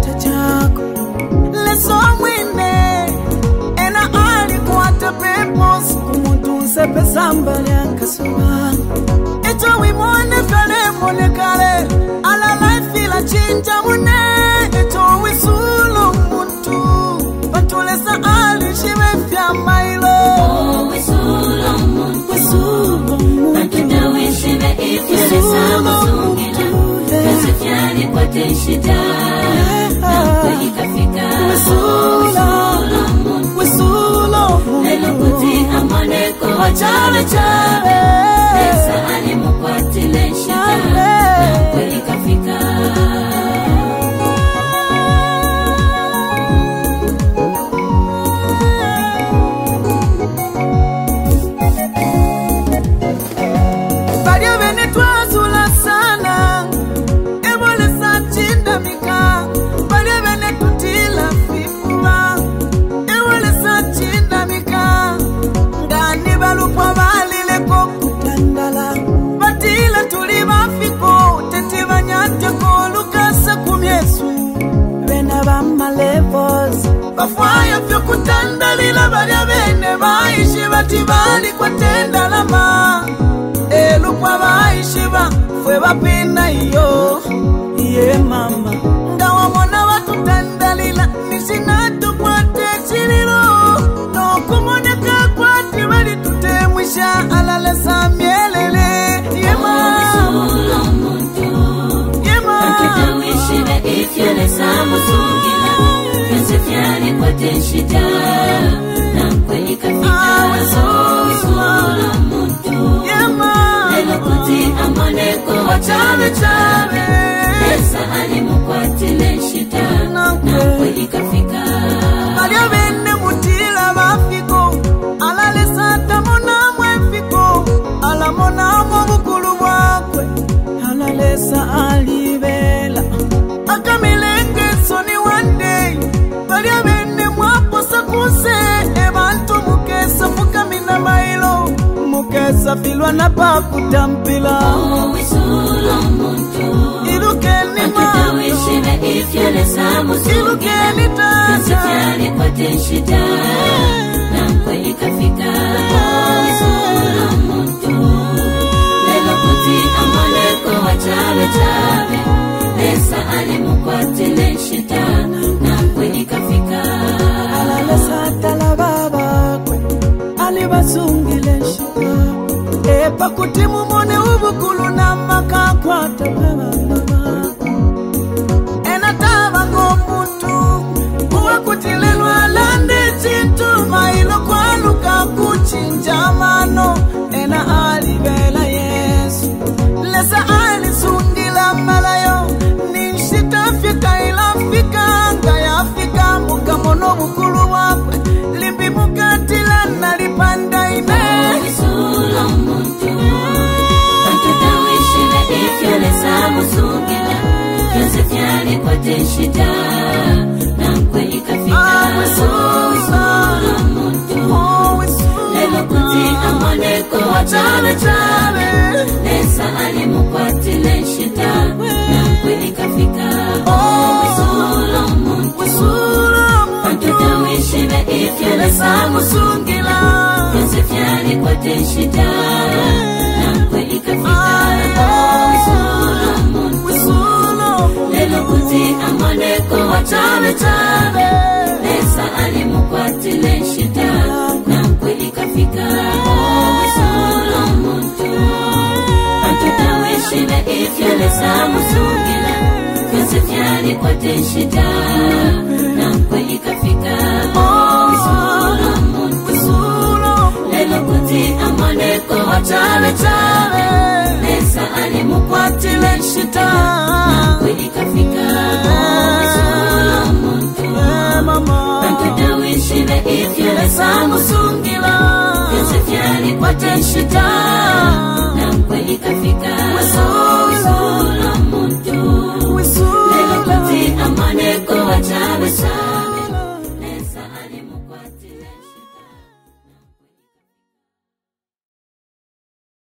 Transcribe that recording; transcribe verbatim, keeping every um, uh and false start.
chita chako leso mwine ena alikuwa tapepo siku muntu sepe sambali ankasuwa eto wimone fele mone kare ala life ila chinja mune eto wisulo muntu patulesa ali shiwe fya mailo oh wisulo muntu wisulo muntu patunda wishiwe ifyele samusungila kasi fyali kwa tenshita na kweli kafika wisulo muntu wisulo muntu lelo kuti amaneko wachale chale esa alimu kwa tenshita na kweli kafika Bafaya fyo kutandalila balya bene baishi batibali kwa tenda lama elu kwa baishi ba fwe bapina iyo iye mama ndawa mona watutandalila nisinatu kwa techililo no kumoneka kwa tibali tutemwisha alale sa mielele iye mama wisulo muntu iye mama patunda wishiwe ifyele samusungila Fyali kwa tenshita na kweli kafika wisulo muntu lelo kuti amaneko wachale chale esa alimu kwa tenshita na kweli kafika Maria vende mutila bafiko alale sata mona mwefiko ala mona mobukulu wakwe alale sa alivela akamilenge soni one day Maria vende mwapo sakuse ebantu mukesa fukamina mailo mukesa filwa na pakutampila oh wisulo muntu irukeni ma Atutawishiwe ifyele samusungila irukeni tata Fyali kwa tenshita na kweli kafika oh wisulo muntu lelo kuti amaneko wachale chale esa alimu kwa tenshita na kweli kafika alale sata la baba kwe alibasungile shika epa kutimu mone ubukulu na makakwata baba ena taba ngomuntu uwa kutilelwa lande chintu mailo kwa luka kuchinja mano ena alibela Yesu lesa alisungila malayo ninshitafika ilafika ngayafika mukamono bukulu wakwe limbi mukatila nalipanda ine wisulo muntu patutawishiwe ifyele samusungila fyose fyali kwa tenshita na kweli kafika wisulo muntu lelo kuti amaneko wachale chale esa alimu kwa tenshita na kweli kafika oh wisulo muntu patutawishiwe ifyele samusungila fyose fyali kwa tenshita na kweli kafika oh wisulo muntu lelo kuti amaneko wachale chale esa alimu kwa tenshita na kweli kafika oh wisulo muntu patutawishiwe ifyele samusungila fyose fyali kwa tenshita na kweli kafika oh wisulo muntu lelo kuti amaneko wachale chale esa alimu kwa tenshita na kweli kafika oh wisulo muntu patutawishiwe ifyele samusungila fyose fyali kwa tenshita na kweli kafika oh wisulo muntu lelo kuti amaneko wachale chale